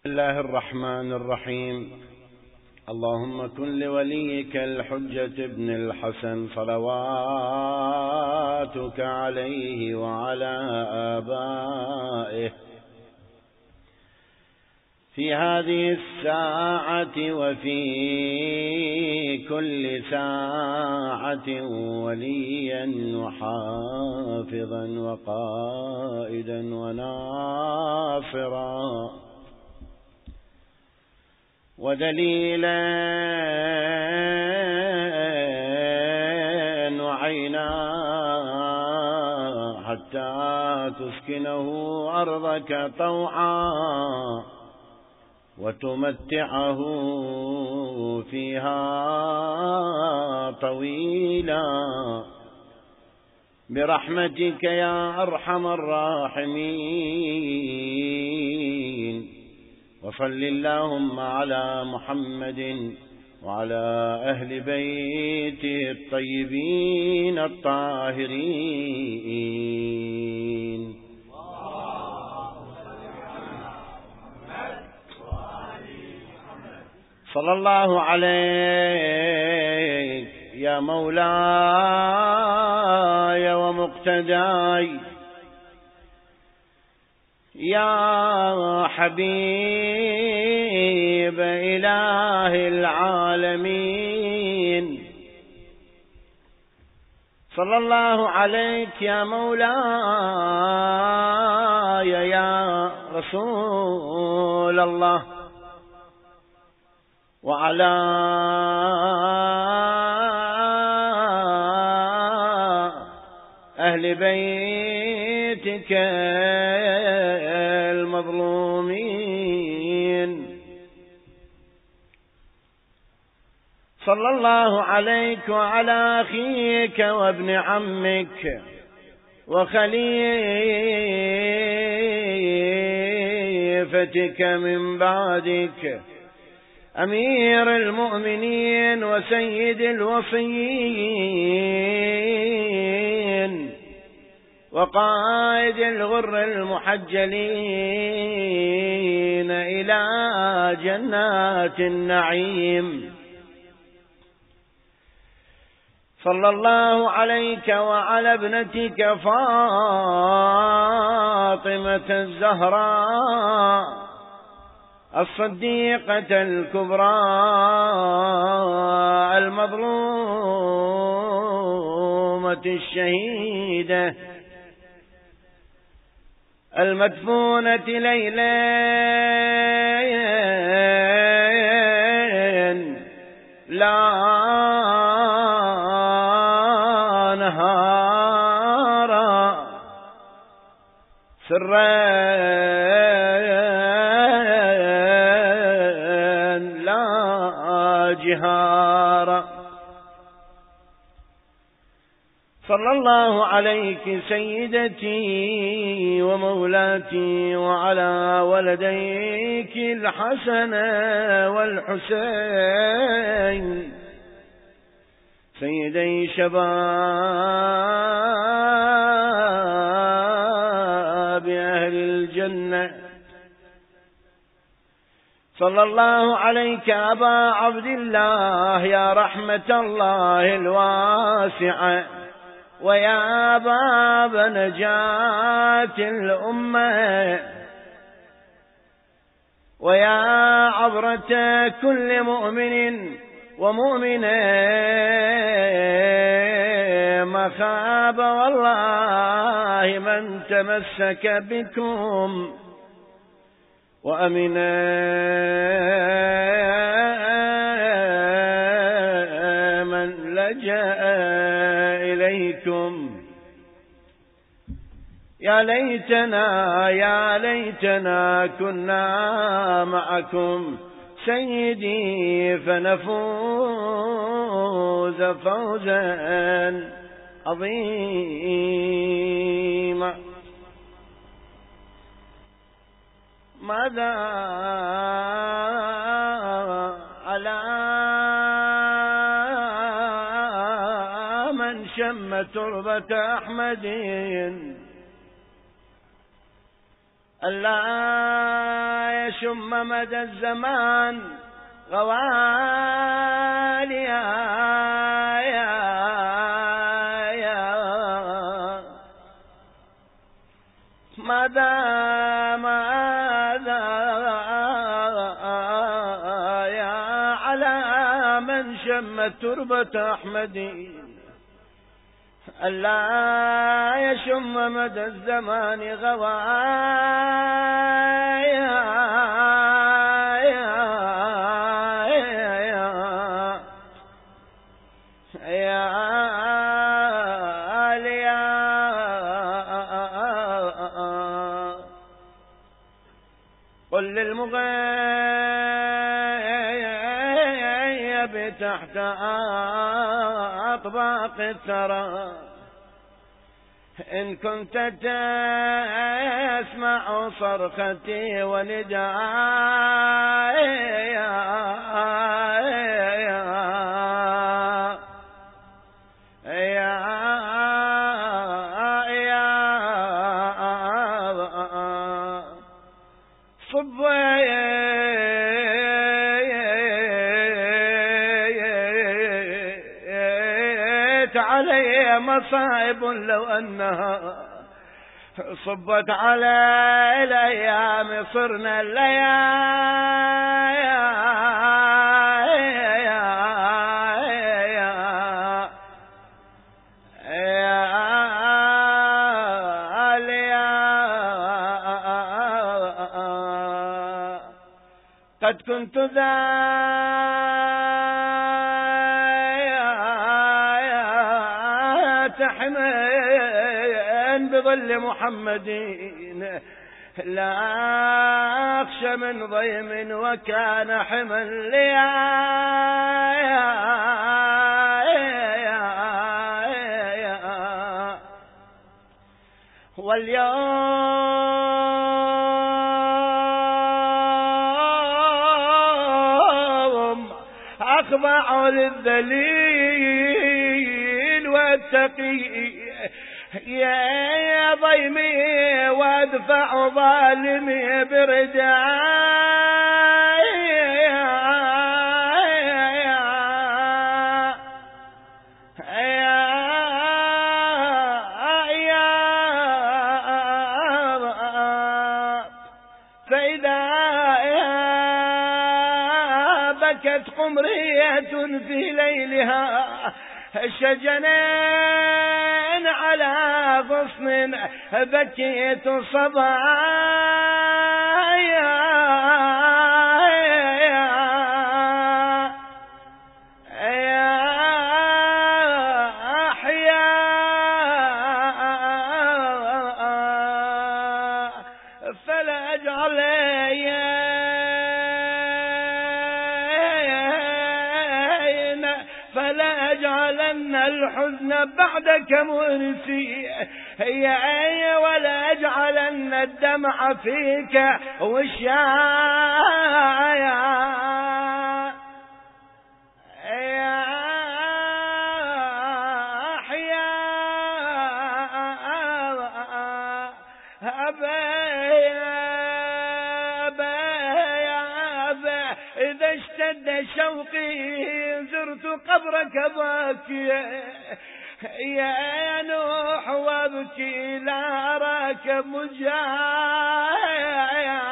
بسم الله الرحمن الرحيم. اللهم كن لوليك الحجة ابن الحسن صلواتك عليه وعلى آبائه في هذه الساعة وفي كل ساعة وليا وحافظا وقائدا وناصرا ودليلا وعينا حتى تسكنه أرضك طوعا وتمتعه فيها طويلا برحمتك يا أرحم الراحمين. وصل اللهم على محمد وعلى أهل بيته الطيبين الطاهرين. صلى الله عليك يا مولاي ومقتداي يا حبيب إله العالمين. صلى الله عليك يا مولاي يا رسول الله وعلى أهل بيتك المظلومين. صلى الله عليك وعلى أخيك وابن عمك وخليفتك من بعدك أمير المؤمنين وسيد الوصيين وقائد الغر المحجلين إلى جنات النعيم. صلى الله عليك وعلى ابنتك فاطمة الزهراء الصديقة الكبرى المظلومة الشهيدة المدفونة ليلين لا نهارا سرين لا جهارا. صلى الله عليك سيدتي ومولاتي وعلى ولديك الحسن والحسين سيدي شباب أهل الجنة. صلى الله عليك أبا عبد الله يا رحمة الله الواسعة ويا باب نجاة الأمة ويا عبرة كل مؤمن ومؤمنة ما خاب والله من تمسك بكم وأمنا من لجأ إليكم. يا ليتنا كنا معكم سيدي فنفوز فوزا عظيما. ماذا على من شم تربة أحمد ألا يشم مدى الزمان غواليا ماذا يا على من شم تربة أحمدي ألا يشم مدى الزمان غوايا قل للمغيب تحت أطباق الثرى إن كنت تسمع صرختي وندائي صبيت علي مصائب لو أنها صبت على الأيام صرنا قد كنت ذات حمين بظل محمدين لا أخشى من ضيم وكان حمل لي واليوم أخضع للذليل والتقي يا ضيمي وادفع ظالمي برداي فإذا بكت قمرية في ليلها شجنين على غصن بكيت صبايا فلا أجعلن الحزن بعدك مؤنسي ولا أجعلن الدمع فيك وشايا إذا اشتد شوقي زرت قبرك باكيا يا نوح وابكي لا راك مجايا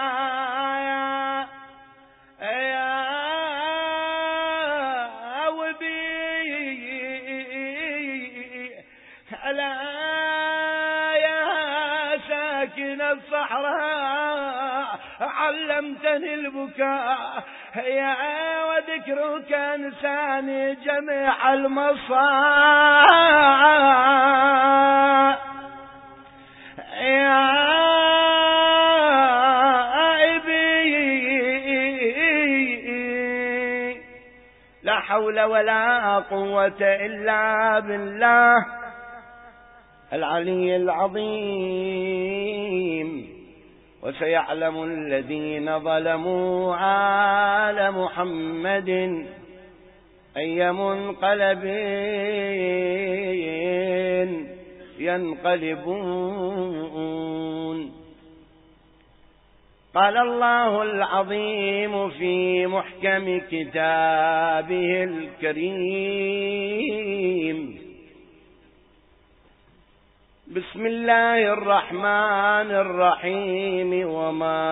ألا يا ساكن الصحراء علمتني البكاء وذكرك انساني جميع المصائب لا حول ولا قوة إلا بالله العلي العظيم. وسيعلم الذين ظلموا آل محمد أي منقلب ينقلبون. قال الله العظيم في محكم كتابه الكريم: بسم الله الرحمن الرحيم: وما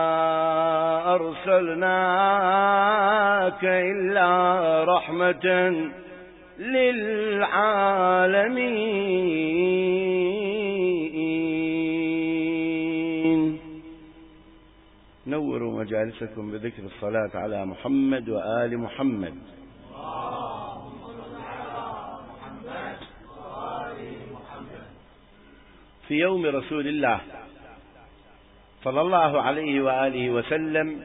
أرسلناك إلا رحمة للعالمين. نوروا مجالسكم بذكر الصلاة على محمد وآل محمد. في يوم رسول الله صلى الله عليه وآله وسلم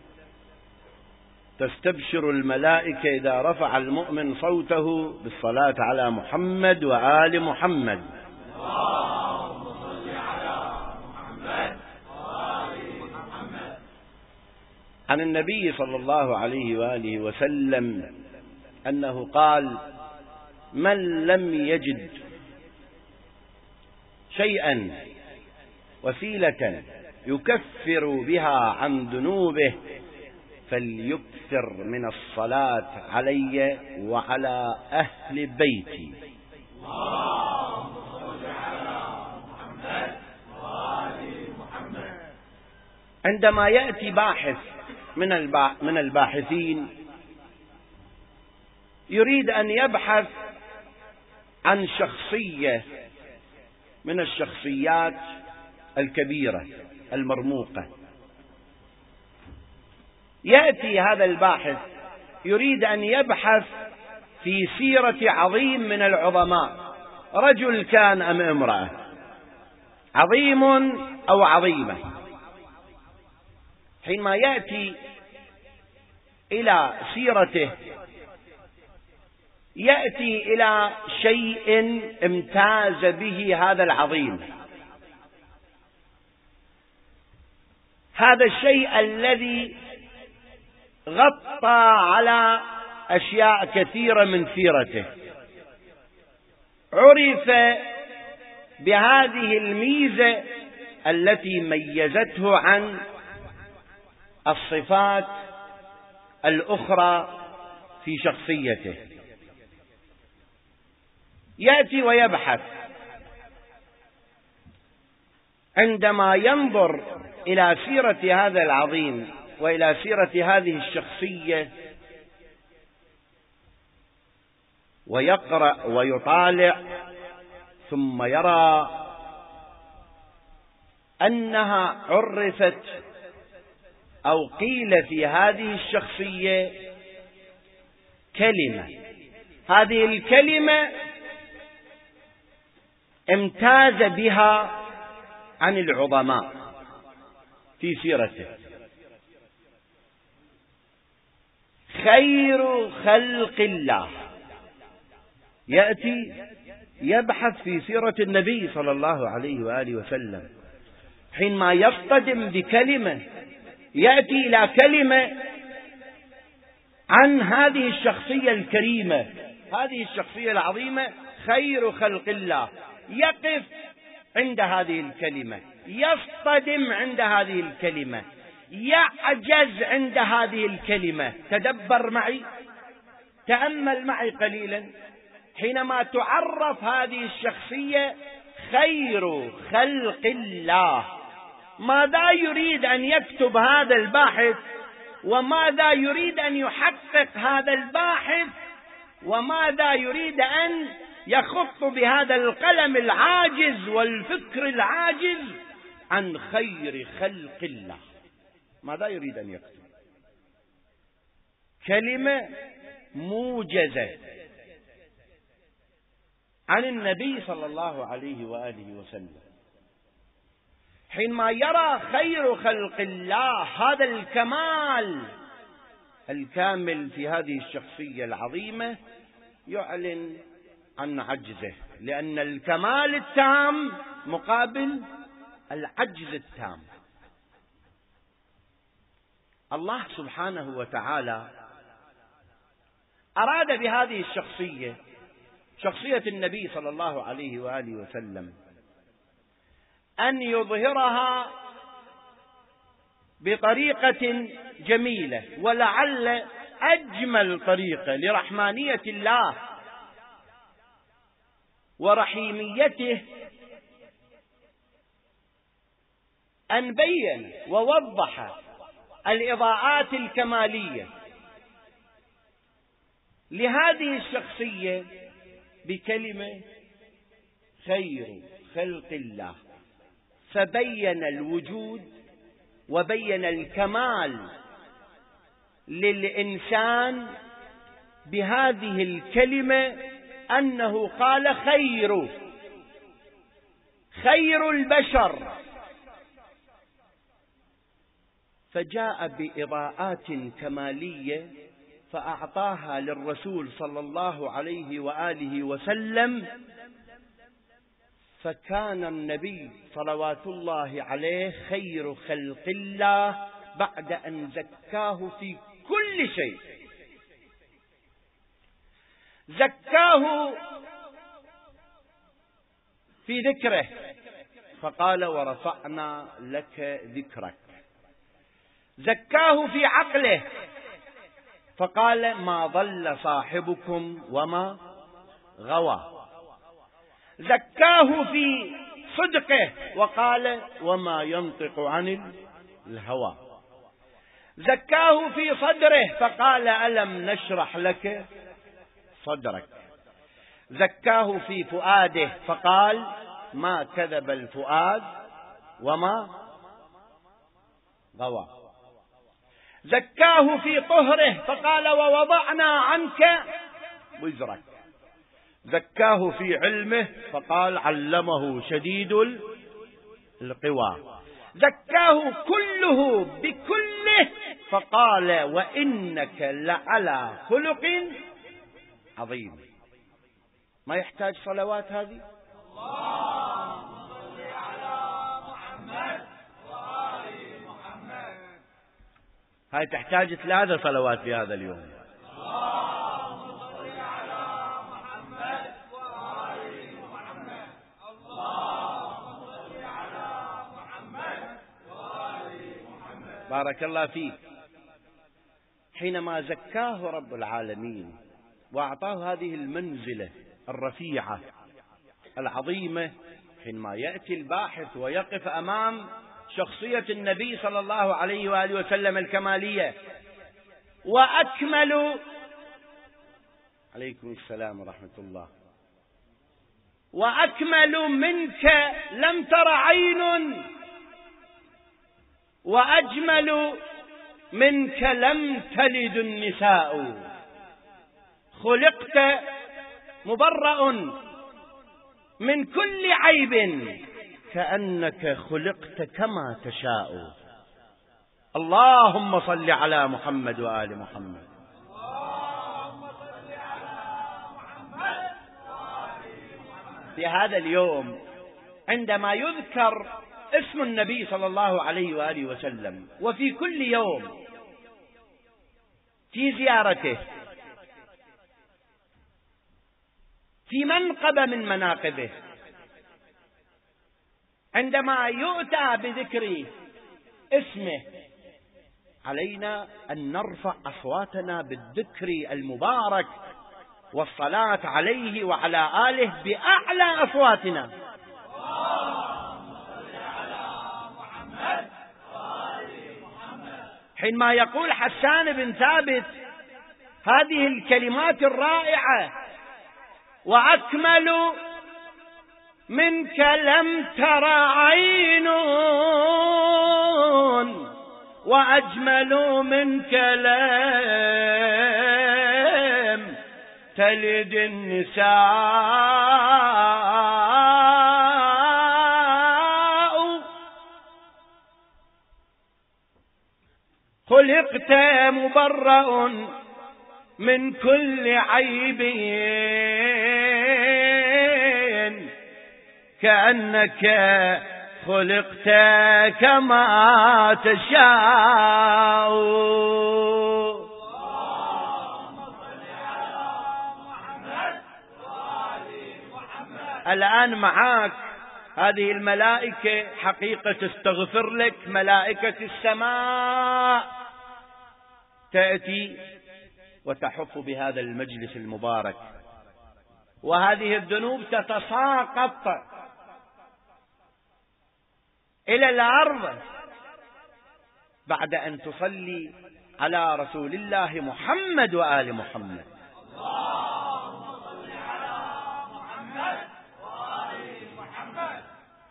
تستبشر الملائكة إذا رفع المؤمن صوته بالصلاة على محمد وآل محمد. اللهم صل على محمد وآل محمد. عن النبي صلى الله عليه وآله وسلم أنه قال: من لم يجد شيئا وسيلة يكفر بها عن ذنوبه فليكثر من الصلاة علي وعلى أهل بيتي. اللهم صل على محمد وآل محمد. عندما يأتي باحث من الباحثين يريد أن يبحث عن شخصية من الشخصيات الكبيرة المرموقة، يأتي هذا الباحث يريد أن يبحث في سيرة عظيم من العظماء، رجل كان أم امرأة، عظيم أو عظيمة. حينما يأتي إلى سيرته يأتي إلى شيء امتاز به هذا العظيم، هذا الشيء الذي غطى على أشياء كثيرة من سيرته، عرف بهذه الميزة التي ميزته عن الصفات الأخرى في شخصيته. يأتي ويبحث، عندما ينظر إلى سيرة هذا العظيم وإلى سيرة هذه الشخصية ويقرأ ويطالع، ثم يرى أنها عرفت أو قيل في هذه الشخصية كلمة، هذه الكلمة امتاز بها عن العظماء في سيرته: خير خلق الله. يأتي يبحث في سيرة النبي صلى الله عليه وآله وسلم، حينما يصطدم بكلمة يأتي إلى كلمة عن هذه الشخصية الكريمة، هذه الشخصية العظيمة، خير خلق الله، يقف عند هذه الكلمة، يصطدم عند هذه الكلمة، يعجز عند هذه الكلمة. تدبر معي، تأمل معي قليلا، حينما تعرف هذه الشخصية خير خلق الله، ماذا يريد أن يكتب هذا الباحث، وماذا يريد أن يحقق هذا الباحث، وماذا يريد أن يخط بهذا القلم العاجز والفكر العاجز عن خير خلق الله؟ ماذا يريد أن يكتب؟ كلمة موجزة عن النبي صلى الله عليه وآله وسلم. حينما يرى خير خلق الله هذا الكمال الكامل في هذه الشخصية العظيمة، يعلن عن عجزه، لأن الكمال التام مقابل العجز التام. الله سبحانه وتعالى أراد بهذه الشخصية، شخصية النبي صلى الله عليه وآله وسلم، أن يظهرها بطريقة جميلة، ولعل أجمل طريقة لرحمانية الله ورحيميته أن بين ووضح الإضاءات الكمالية لهذه الشخصية بكلمة خير خلق الله، فبين الوجود وبين الكمال للإنسان بهذه الكلمة، أنه قال خير البشر، فجاء بإضاءات كمالية فأعطاها للرسول صلى الله عليه وآله وسلم، فكان النبي صلوات الله عليه خير خلق الله بعد أن زكاه في كل شيء. زكاه في ذكره فقال ورفعنا لك ذكرك. زكاه في عقله فقال ما ضل صاحبكم وما غوى. زكاه في صدقه وقال وما ينطق عن الهوى. زكاه في صدره فقال ألم نشرح لك صدرك. زكاه في فؤاده فقال ما كذب الفؤاد وما غوى. زكاه في طهره فقال ووضعنا عنك وزرك. زكاه في علمه فقال علمه شديد القوى. زكاه كله بكله فقال وإنك لعلى خلق عظيم. ما يحتاج صلوات هذه؟ اللهم صل على محمد وآل محمد. هاي تحتاج 3 صلوات في هذا اليوم. اللهم صل على محمد وآل محمد. اللهم صل على محمد وآل محمد. بارك الله فيك. حينما زكاه رب العالمين وأعطاه هذه المنزلة الرفيعة العظيمة، حينما يأتي الباحث ويقف أمام شخصية النبي صلى الله عليه وآله وسلم الكمالية، وأكمل عليكم السلام ورحمة الله، وأكمل منك لم تر عين، وأجمل منك لم تلد النساء، خلقت مبرأ من كل عيب كأنك خلقت كما تشاء. اللهم صل على محمد وآل محمد. اللهم صل على محمد وآل محمد. في هذا اليوم عندما يذكر اسم النبي صلى الله عليه وآله وسلم، وفي كل يوم في زيارته في منقبة من مناقبه، عندما يؤتى بذكر اسمه علينا أن نرفع أصواتنا بالذكر المبارك والصلاة عليه وعلى آله بأعلى أصواتنا. حينما يقول حسان بن ثابت هذه الكلمات الرائعة وأكمل منك لم تر عين وأجمل منك لم تلد النساء، خلقت مبرأ من كل عيب كأنك خلقت كما تشاء. الآن معاك هذه الملائكة حقيقة تستغفر لك، ملائكة السماء تأتي وتحف بهذا المجلس المبارك، وهذه الذنوب تتساقط إلى الأرض بعد أن تصلي على رسول الله محمد وآل محمد. اللهم صل على محمد وآل محمد.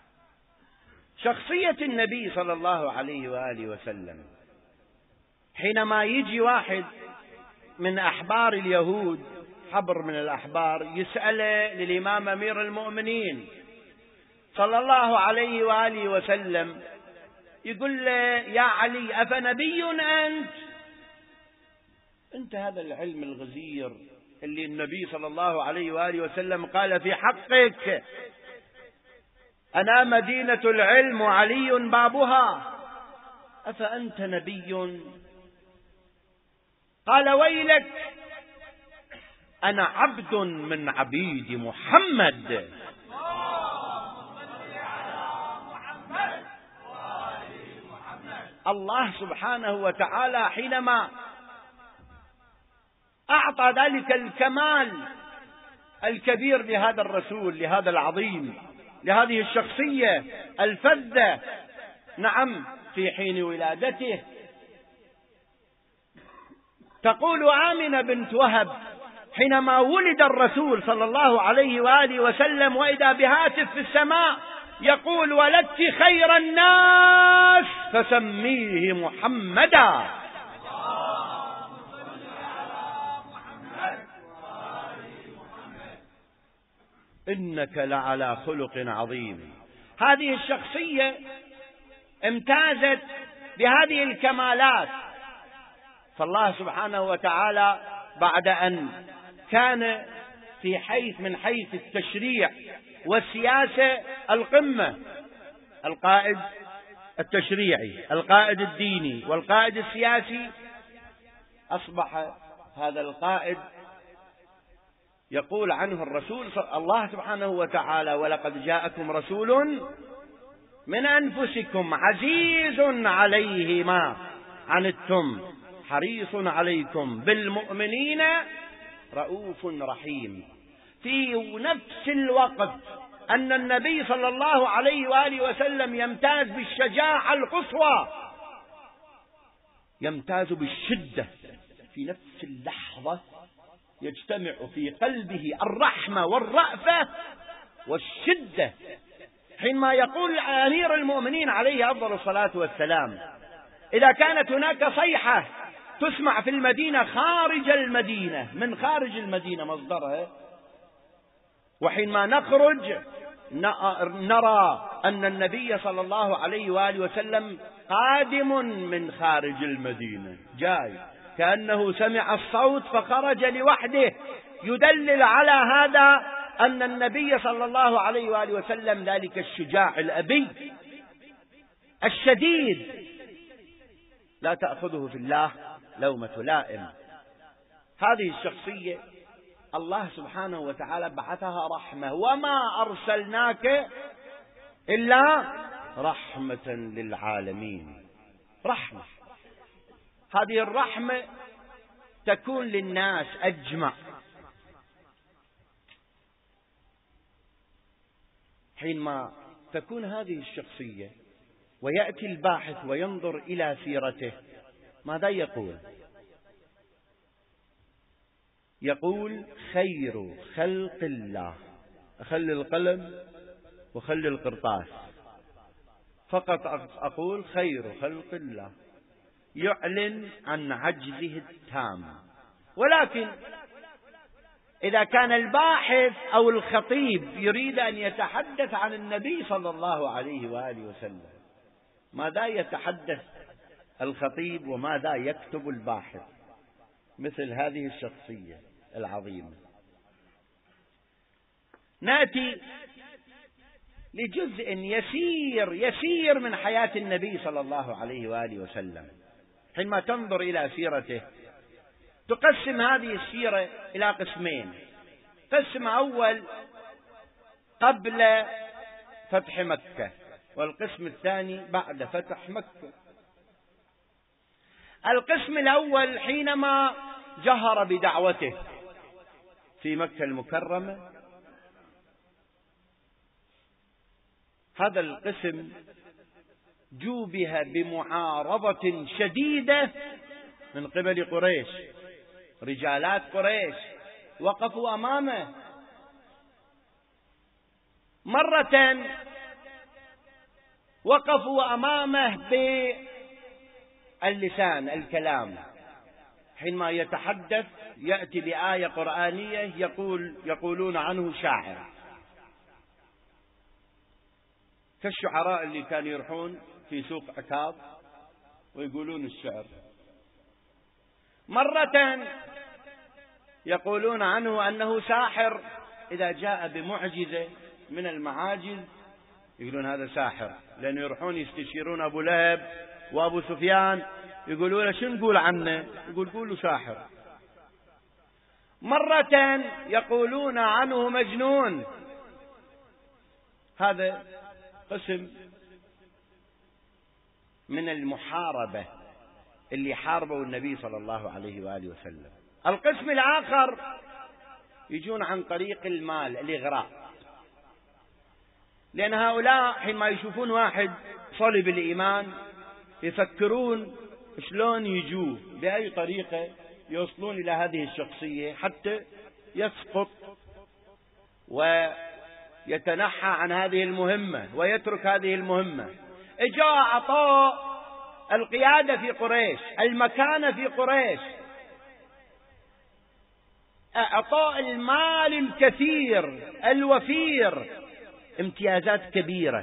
شخصية النبي صلى الله عليه وآله وسلم، حينما يجي واحد من أحبار اليهود، حبر من الأحبار، يسأله للإمام أمير المؤمنين صلى الله عليه وآله وسلم، يقول له: يا علي، أفنبي أنت هذا العلم الغزير اللي النبي صلى الله عليه وآله وسلم قال في حقك: أنا مدينة العلم وعلي بابها، أفأنت نبي؟ قال: ويلك، أنا عبد من عبيد محمد. الله سبحانه وتعالى حينما أعطى ذلك الكمال الكبير لهذا الرسول، لهذا العظيم، لهذه الشخصية الفذة، نعم، في حين ولادته تقول آمنة بنت وهب حينما ولد الرسول صلى الله عليه وآله وسلم، وإذا بهاتف في السماء يقول: ولدت خير الناس فسميه محمدا. إنك لعلى خلق عظيم. هذه الشخصية امتازت بهذه الكمالات، فالله سبحانه وتعالى بعد أن كان من حيث التشريع والسياسة القمة، القائد التشريعي، القائد الديني، والقائد السياسي، أصبح هذا القائد يقول عنه الرسول الله سبحانه وتعالى: ولقد جاءكم رسول من أنفسكم عزيز عليه ما عنتم حريص عليكم بالمؤمنين رؤوف رحيم. في نفس الوقت أن النبي صلى الله عليه وآله وسلم يمتاز بالشجاعة القصوى، يمتاز بالشدة، في نفس اللحظة يجتمع في قلبه الرحمة والرأفة والشدة، حينما يقول أمير المؤمنين عليه أفضل الصلاة والسلام: إذا كانت هناك صيحة تسمع في المدينة خارج المدينة، من خارج المدينة مصدرها، وحينما نخرج نرى أن النبي صلى الله عليه وآله وسلم قادم من خارج المدينة، جاي كأنه سمع الصوت فخرج لوحده، يدلل على هذا أن النبي صلى الله عليه وآله وسلم ذلك الشجاع الأبي الشديد لا تأخذه في الله لومة لائم. هذه الشخصية الله سبحانه وتعالى بعثها رحمة: وما أرسلناك إلا رحمة للعالمين. رحمة، هذه الرحمة تكون للناس أجمع. حينما تكون هذه الشخصية ويأتي الباحث وينظر إلى سيرته، ماذا يقول؟ يقول: خير خلق الله. أخلي القلم وخلي القرطاس، فقط أقول خير خلق الله، يعلن عن عجزه التام. ولكن إذا كان الباحث أو الخطيب يريد أن يتحدث عن النبي صلى الله عليه وآله وسلم، ماذا يتحدث الخطيب وماذا يكتب الباحث؟ مثل هذه الشخصية العظيمة. نأتي لجزء يسير من حياة النبي صلى الله عليه وآله وسلم. حينما تنظر إلى سيرته تقسم هذه السيرة إلى قسمين: قسم أول قبل فتح مكة، والقسم الثاني بعد فتح مكة. القسم الأول حينما جهر بدعوته في مكة المكرمة، هذا القسم جوبه بمعارضة شديدة من قبل قريش. رجالات قريش وقفوا أمامه مرة، وقفوا أمامه باللسان الكلام، حينما يتحدث يأتي بآية قرآنية يقولون عنه شاعر، كالشعراء اللي كانوا يروحون في سوق عكاظ ويقولون الشعر. مرة يقولون عنه أنه ساحر، إذا جاء بمعجزة من المعاجز يقولون هذا ساحر، لأنه يروحون يستشيرون أبو لهب وأبو سفيان يقولون له شو نقول عنه، قولوا ساحر. مرة يقولون عنه مجنون. هذا قسم من المحاربة اللي حاربوا النبي صلى الله عليه وآله وسلم. القسم الآخر يجون عن طريق المال، الإغراء، لأن هؤلاء حينما يشوفون واحد صلب الإيمان يفكرون شلون يجوه، بأي طريقة يوصلون إلى هذه الشخصية حتى يسقط ويتنحى عن هذه المهمة ويترك هذه المهمة. إجا أعطاء القيادة في قريش، المكانة في قريش، أعطاء المال الكثير الوفير، امتيازات كبيرة،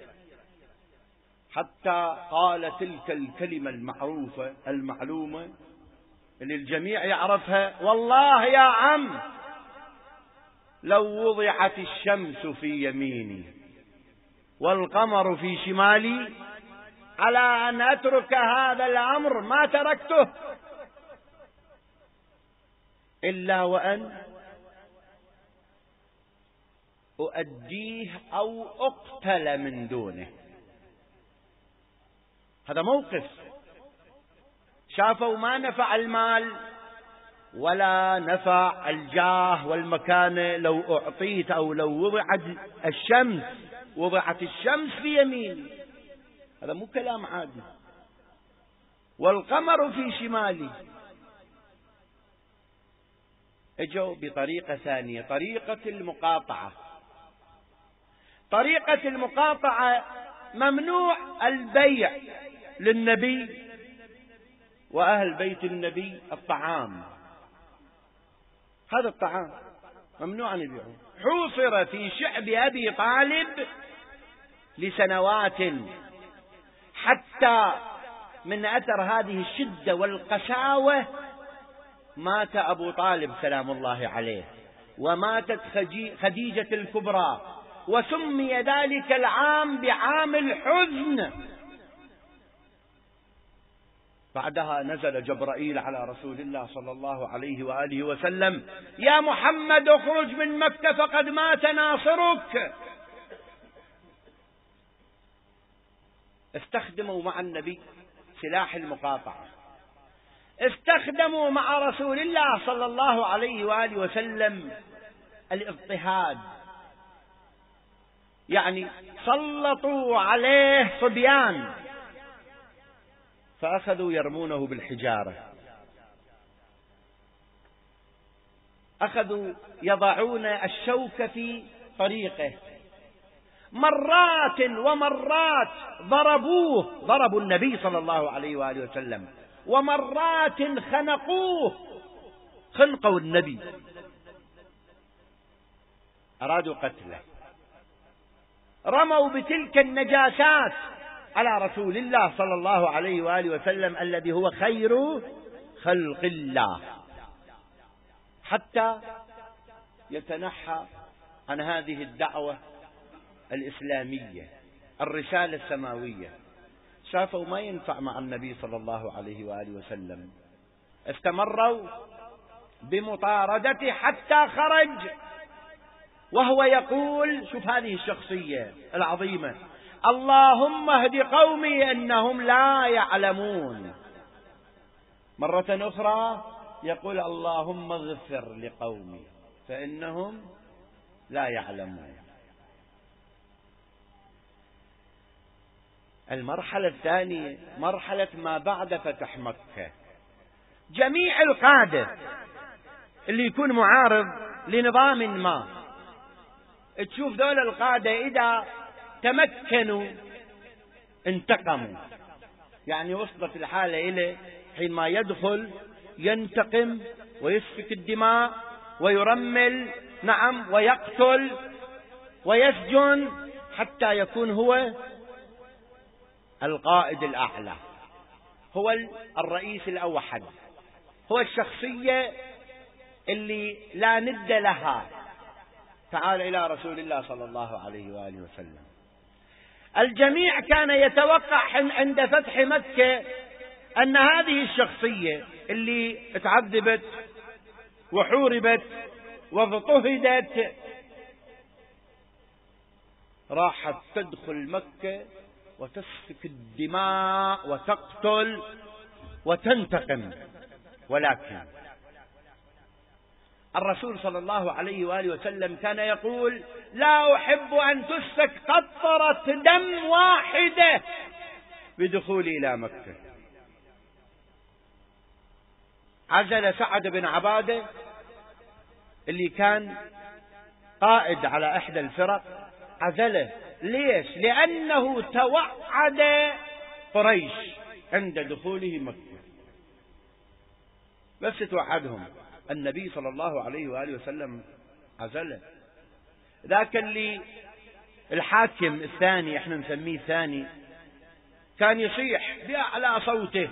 حتى قال تلك الكلمة المعروفة المعلومة اللي الجميع يعرفها: والله يا عم لو وضعت الشمس في يميني والقمر في شمالي على أن أترك هذا الأمر ما تركته إلا وأن أؤديه أو أقتل من دونه. هذا موقف شافوا ما نفع المال ولا نفع الجاه والمكانة لو أعطيت، أو لو وضعت الشمس في يميني، هذا مو كلام عادي، والقمر في شمالي. اجوا بطريقة ثانية، طريقة المقاطعة. طريقة المقاطعة ممنوع البيع للنبي وأهل بيت النبي الطعام، هذا الطعام ممنوع أن يبيعه. حوصر في شعب أبي طالب لسنوات، حتى من أثر هذه الشدة والقساوة مات أبو طالب سلام الله عليه، وماتت خديجة الكبرى، وسمي ذلك العام بعام الحزن. بعدها نزل جبرائيل على رسول الله صلى الله عليه وآله وسلم: يا محمد اخرج من مكة فقد مات ناصرك. استخدموا مع النبي سلاح المقاطعة، استخدموا مع رسول الله صلى الله عليه وآله وسلم الاضطهاد، يعني سلطوا عليه صبيان فأخذوا يرمونه بالحجارة، أخذوا يضعون الشوك في طريقه، مرات ومرات ضربوا النبي صلى الله عليه وآله وسلم، ومرات خنقوا النبي، أرادوا قتله، رموا بتلك النجاسات على رسول الله صلى الله عليه وآله وسلم الذي هو خير خلق الله، حتى يتنحى عن هذه الدعوة الإسلامية، الرسالة السماوية. شافوا ما ينفع مع النبي صلى الله عليه وآله وسلم، استمروا بمطاردته حتى خرج وهو يقول، شوف هذه الشخصية العظيمة: اللهم اهد قومي إنهم لا يعلمون. مرة أخرى يقول: اللهم اغفر لقومي فإنهم لا يعلمون. المرحلة الثانية مرحلة ما بعد فتح مكة. جميع القادة اللي يكون معارض لنظام ما، تشوف دول القادة إذا تمكنوا انتقموا، يعني وصلت الحالة إلى حينما يدخل ينتقم ويسفك الدماء ويرمل، نعم، ويقتل ويسجن حتى يكون هو القائد الأعلى، هو الرئيس الأوحد، هو الشخصية اللي لا ند لها. تعال إلى رسول الله صلى الله عليه وآله وسلم. الجميع كان يتوقع عند فتح مكة أن هذه الشخصية اللي اتعذبت وحوربت واضطهدت راحت تدخل مكة وتسفك الدماء وتقتل وتنتقم، ولكن الرسول صلى الله عليه وآله وسلم كان يقول: لا أحب أن تسفك قطرة دم واحدة بدخولي إلى مكة. عزل سعد بن عبادة اللي كان قائد على إحدى الفرق، عزله. ليش؟ لأنه توعد قريش عند دخوله مكة، بس توعدهم. النبي صلى الله عليه وآله وسلم عزله. ذاك اللي الحاكم الثاني، احنا نسميه ثاني، كان يصيح بأعلى صوته: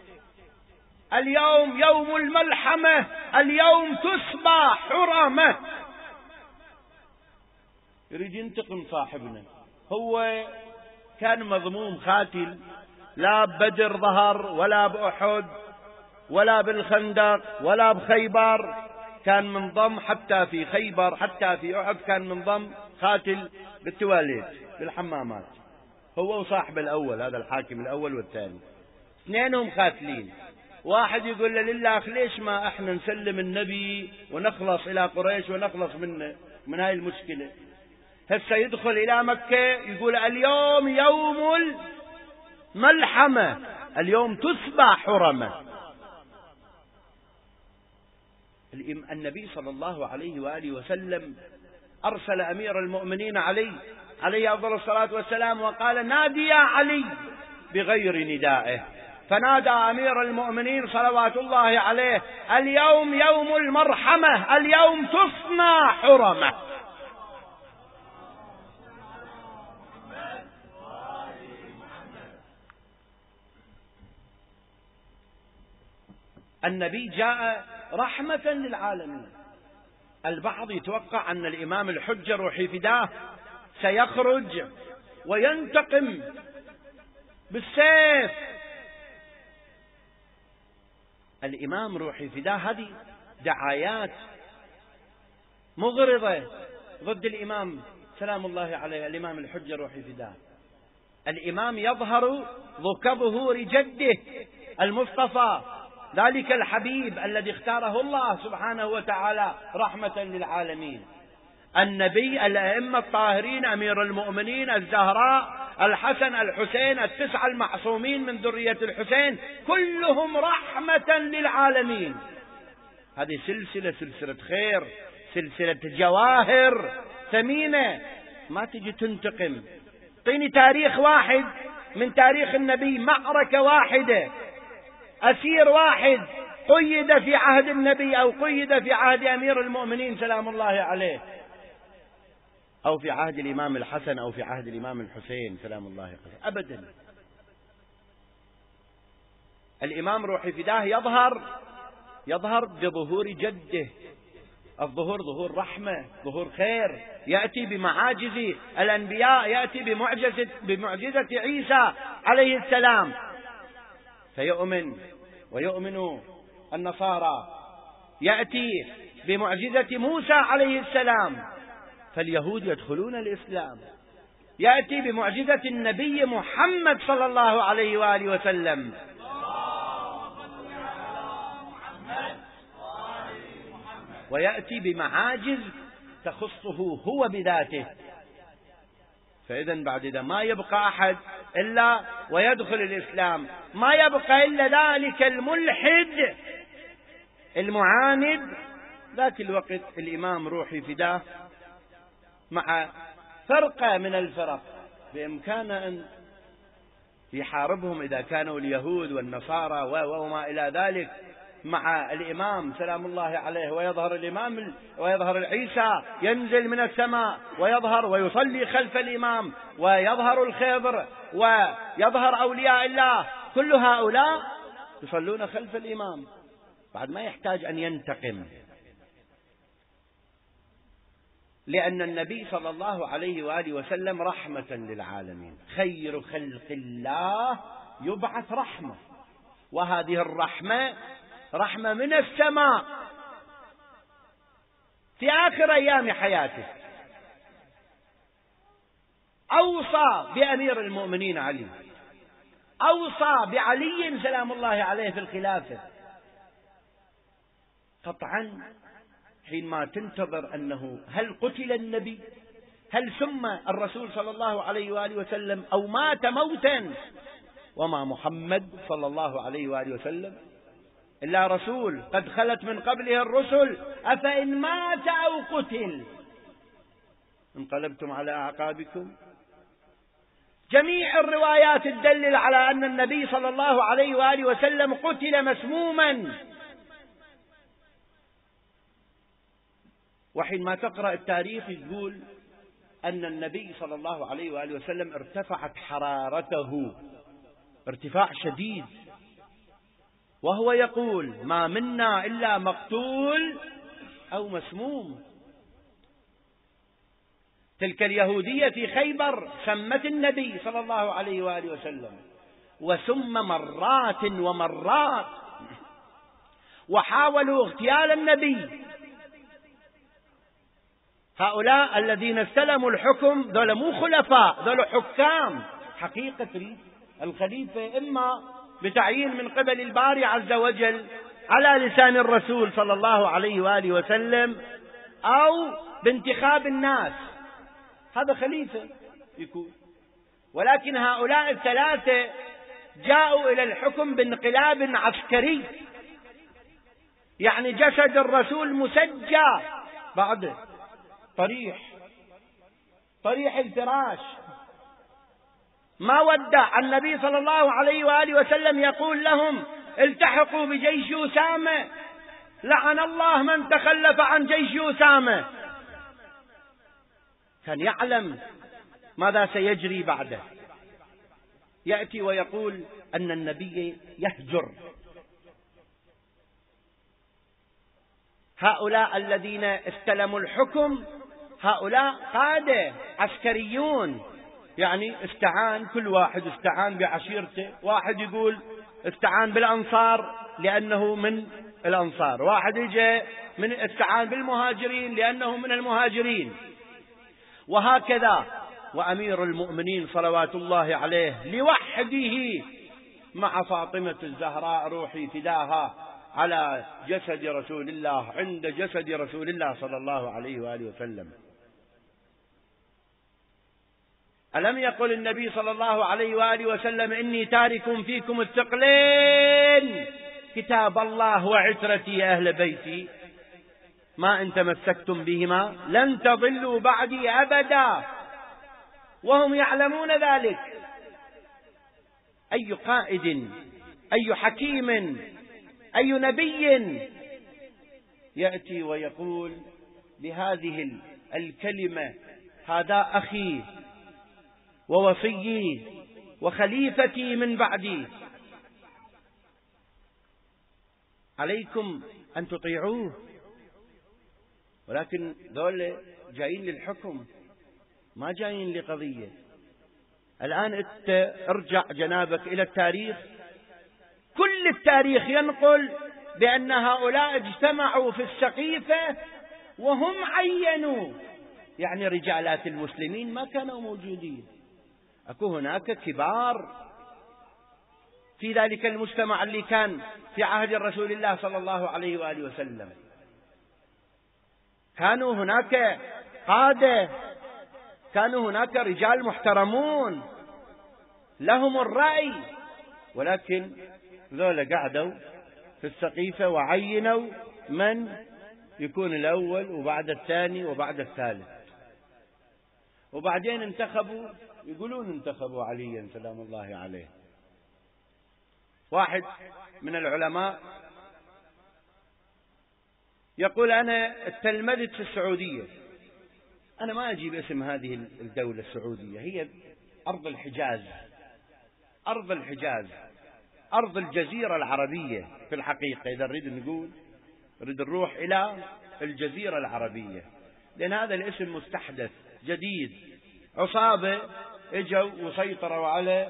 اليوم يوم الملحمة، اليوم تسبى حرمة. يريد ينتقم صاحبنا. هو كان مضموم خاتل، لا بدر ظهر ولا بأحد ولا بالخندق ولا بخيبر، كان منضم حتى في خيبر، حتى في أحد كان منضم خاتل بالتواليت بالحمامات، هو وصاحب الأول، هذا الحاكم الأول والثاني، اثنينهم خاتلين. واحد يقول له: لله ليش ما احنا نسلم النبي ونخلص إلى قريش ونخلص من هاي المشكلة. هسه يدخل إلى مكة يقول: اليوم يوم الملحمة، اليوم تسبى حرمة. النبي صلى الله عليه وآله وسلم أرسل أمير المؤمنين عليه أفضل الصلاة والسلام وقال: نادي يا علي بغير ندائه، فنادى أمير المؤمنين صلوات الله عليه: اليوم يوم المرحمة، اليوم تصنع حرمة. النبي جاء رحمة للعالمين. البعض يتوقع أن الإمام الحجة روحي فداه سيخرج وينتقم بالسيف. الإمام روحي فداه هذه دعايات مغرضة ضد الإمام سلام الله عليه، الإمام الحجة روحي فداه. الإمام يظهر ذو كظهور جده المصطفى، ذلك الحبيب الذي اختاره الله سبحانه وتعالى رحمة للعالمين. النبي، الأئمة الطاهرين، أمير المؤمنين، الزهراء، الحسن، الحسين، التسعة المعصومين من ذرية الحسين، كلهم رحمة للعالمين. هذه سلسلة خير، سلسلة جواهر ثمينة، ما تجي تنتقم. اعطيني تاريخ واحد من تاريخ النبي، معركة واحدة، أسير واحد قيد في عهد النبي أو قيد في عهد أمير المؤمنين سلام الله عليه، أو في عهد الإمام الحسن أو في عهد الإمام الحسين سلام الله عليه، أبدا. الإمام روحي فداه يظهر بظهور جده. الظهور ظهور رحمة، ظهور خير، يأتي بمعاجز الأنبياء، يأتي بمعجزة عيسى عليه السلام، فيؤمن ويؤمن النصارى، يأتي بمعجزة موسى عليه السلام، فاليهود يدخلون الإسلام. يأتي بمعجزة النبي محمد صلى الله عليه وآله وسلم، ويأتي بمعاجز تخصه هو بذاته. فإذا بعد ذا ما يبقى أحد إلا ويدخل الإسلام، ما يبقى إلا ذلك الملحد المعاند. ذاك الوقت الإمام روحي فداه مع فرقة من الفرق بإمكانه أن يحاربهم إذا كانوا اليهود والنصارى وما إلى ذلك مع الإمام سلام الله عليه، ويظهر الإمام ويظهر عيسى ينزل من السماء ويظهر ويصلي خلف الإمام، ويظهر الخضر ويظهر أولياء الله، كل هؤلاء يصلون خلف الإمام بعد ما يحتاج أن ينتقم، لأن النبي صلى الله عليه وآله وسلم رحمة للعالمين، خير خلق الله يبعث رحمة، وهذه الرحمة رحمة من السماء في آخر أيام حياته. أوصى بأمير المؤمنين علي، أوصى بعلي سلام الله عليه في الخلافة. قطعا حينما تنتظر أنه هل قتل النبي، هل سم الرسول صلى الله عليه وآله وسلم أو مات موتا، وما محمد صلى الله عليه وآله وسلم إلا رسول قد خلت من قبله الرسل، أفإن مات أو قتل انقلبتم على أعقابكم. جميع الروايات تدلل على أن النبي صلى الله عليه وآله وسلم قتل مسموما. وحينما تقرأ التاريخ يقول أن النبي صلى الله عليه وآله وسلم ارتفعت حرارته ارتفاع شديد، وهو يقول ما منا إلا مقتول أو مسموم. تلك اليهودية في خيبر سمت النبي صلى الله عليه وآله وسلم، وسم مرات ومرات، وحاولوا اغتيال النبي. هؤلاء الذين استلموا الحكم ذولا مو خلفاء، ذولا حكام حقيقة. الخليفة إما بتعيين من قبل الباري عز وجل على لسان الرسول صلى الله عليه وآله وسلم، أو بانتخاب الناس، هذا خليفة يكون. ولكن هؤلاء الثلاثة جاءوا إلى الحكم بانقلاب عسكري، يعني جسد الرسول مسجى بعد طريح الفراش، ما ودع النبي صلى الله عليه وآله وسلم يقول لهم التحقوا بجيش أسامة، لعن الله من تخلف عن جيش أسامة. كان يعلم ماذا سيجري بعده. يأتي ويقول أن النبي يهجر هؤلاء الذين استلموا الحكم، هؤلاء قادة عسكريون، يعني استعان كل واحد استعان بعشيرته. واحد يقول استعان بالأنصار لأنه من الأنصار، واحد يجي من استعان بالمهاجرين لأنه من المهاجرين، وهكذا. وأمير المؤمنين صلوات الله عليه لوحده مع فاطمة الزهراء روحي فداها على جسد رسول الله، عند جسد رسول الله صلى الله عليه وآله وسلم. ألم يقل النبي صلى الله عليه وآله وسلم إني تارك فيكم الثقلين كتاب الله وعترتي أهل بيتي، ما إن تمسكتم بهما لن تضلوا بعدي أبدا، وهم يعلمون ذلك. أي قائد، أي حكيم، أي نبي يأتي ويقول بهذه الكلمة هذا أخي ووصيي وخليفتي من بعدي، عليكم أن تطيعوه. ولكن ذول جايين للحكم، ما جايين لقضية. الآن أنت ارجع جنابك إلى التاريخ، كل التاريخ ينقل بأن هؤلاء اجتمعوا في السقيفة وهم عينوا يعني رجالات المسلمين ما كانوا موجودين، أكو هناك كبار في ذلك المجتمع اللي كان في عهد رسول الله صلى الله عليه وآله وسلم. كانوا هناك قادة، كانوا هناك رجال محترمون لهم الرأي، ولكن ذولا قعدوا في السقيفة وعينوا من يكون الأول وبعد الثاني وبعد الثالث، وبعدين انتخبوا، يقولون انتخبوا عليا سلام الله عليه. واحد من العلماء يقول أنا تلمذت في السعودية، أنا ما أجيب اسم هذه الدولة السعودية، هي أرض الحجاز، أرض الحجاز، أرض الجزيرة العربية في الحقيقة. إذا نريد نقول نريد نروح إلى الجزيرة العربية، لأن هذا الاسم مستحدث جديد. عصابة اجوا وسيطروا على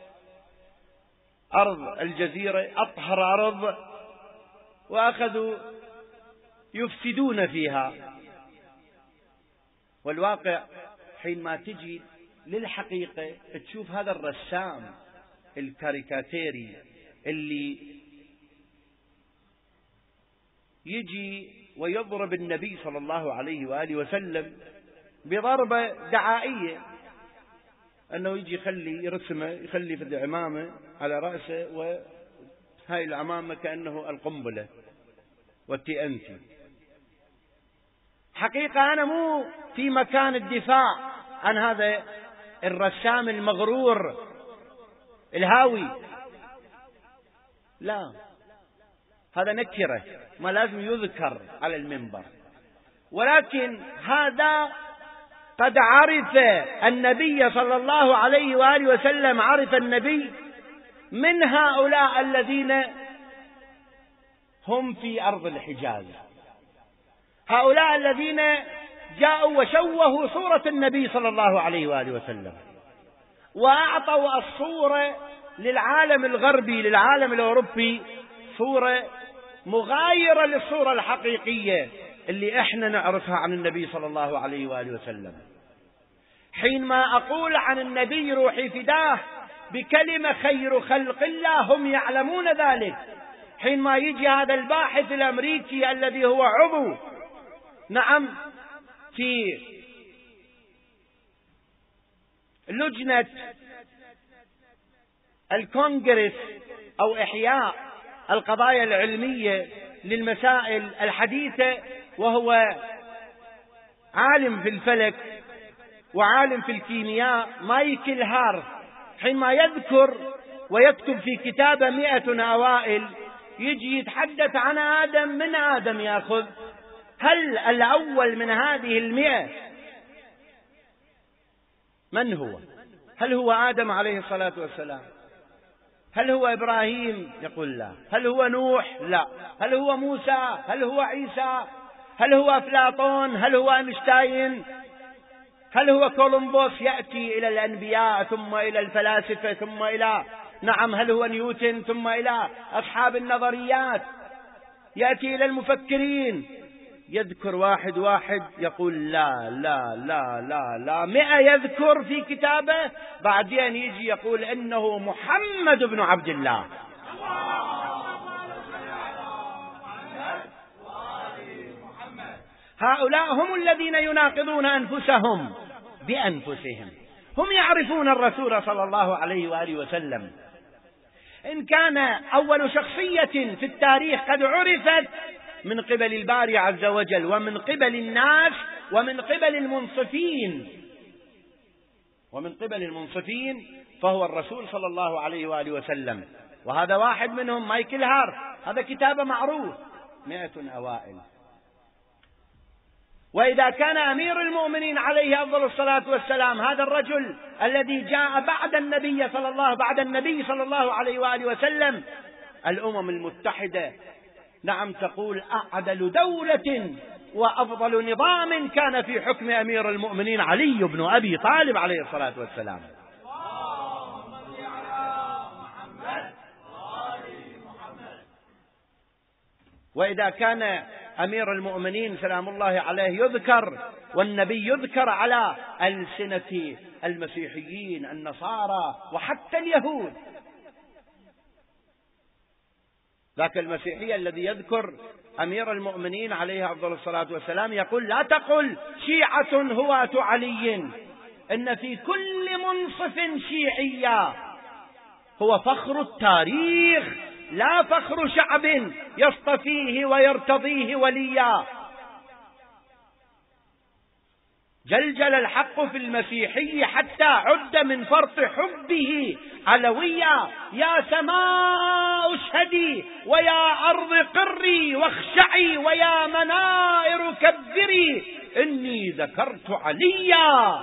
أرض الجزيرة، أطهر أرض، وأخذوا يفسدون فيها. والواقع حينما تجي للحقيقة تشوف هذا الرسام الكاريكاتيري اللي يجي ويضرب النبي صلى الله عليه وآله وسلم بضربة دعائية، أنه يجي يخلي رسمه، يخلي في العمامة على رأسه، وهاي العمامة كأنه القنبلة والTNT. حقيقة أنا مو في مكان الدفاع عن هذا الرسام المغرور الهاوي، لا، هذا نكرة ما لازم يذكر على المنبر، ولكن هذا قد عرف النبي صلى الله عليه وآله وسلم، عرف النبي من هؤلاء الذين هم في أرض الحجاز، هؤلاء الذين جاءوا وشوهوا صورة النبي صلى الله عليه وآله وسلم، وأعطوا الصورة للعالم الغربي، للعالم الأوروبي، صورة مغايرة للصورة الحقيقية اللي احنا نعرفها عن النبي صلى الله عليه وآله وسلم. حينما أقول عن النبي روحي فداه بكلمة خير خلق الله، هم يعلمون ذلك. حينما يجي هذا الباحث الأمريكي الذي هو عضو في لجنة الكونغرس أو إحياء القضايا العلمية للمسائل الحديثة، وهو عالم في الفلك وعالم في الكيمياء، مايكل هارث، حينما يذكر ويكتب في كتابه 100 أوائل، يجي يتحدث عن آدم، من آدم يأخذ؟ هل الأول من هذه 100 من هو؟ هل هو آدم عليه الصلاة والسلام؟ هل هو إبراهيم؟ يقول لا. هل هو نوح؟ لا. هل هو موسى؟ هل هو عيسى؟ هل هو أفلاطون؟ هل هو أينشتاين؟ هل هو كولومبوس يأتي إلى الأنبياء ثم إلى الفلاسفة ثم إلى هل هو نيوتن ثم إلى أصحاب النظريات، يأتي إلى المفكرين، يذكر واحد واحد، يقول لا لا لا لا لا، 100 يذكر في كتابه، بعدين يجي يقول إنه محمد بن عبد الله. هؤلاء هم الذين يناقضون أنفسهم بأنفسهم، هم يعرفون الرسول صلى الله عليه وآله وسلم. إن كان أول شخصية في التاريخ قد عرفت من قبل الباري عز وجل، ومن قبل الناس، ومن قبل المنصفين، فهو الرسول صلى الله عليه وآله وسلم. وهذا واحد منهم، مايكل هارث، هذا كتابه معروف، 100 أوائل. وإذا كان أمير المؤمنين عليه أفضل الصلاة والسلام هذا الرجل الذي جاء بعد النبي صلى الله عليه وآله وسلم، الأمم المتحدة تقول أعدل دولة وأفضل نظام كان في حكم أمير المؤمنين علي بن أبي طالب عليه الصلاة والسلام. وإذا كان أمير المؤمنين سلام الله عليه يذكر، والنبي يذكر على ألسنة المسيحيين النصارى وحتى اليهود. ذاك المسيحي الذي يذكر أمير المؤمنين عليه أفضل الصلاة والسلام يقول: لا تقل شيعة هواة علي، إن في كل منصف شيعية، هو فخر التاريخ لا فخر شعب يصطفيه ويرتضيه وليا. جلجل الحق في المسيحي حتى عد من فرط حبه علويا. يا سماء اشهدي ويا أرض قري واخشعي ويا منائر كبري إني ذكرت عليا.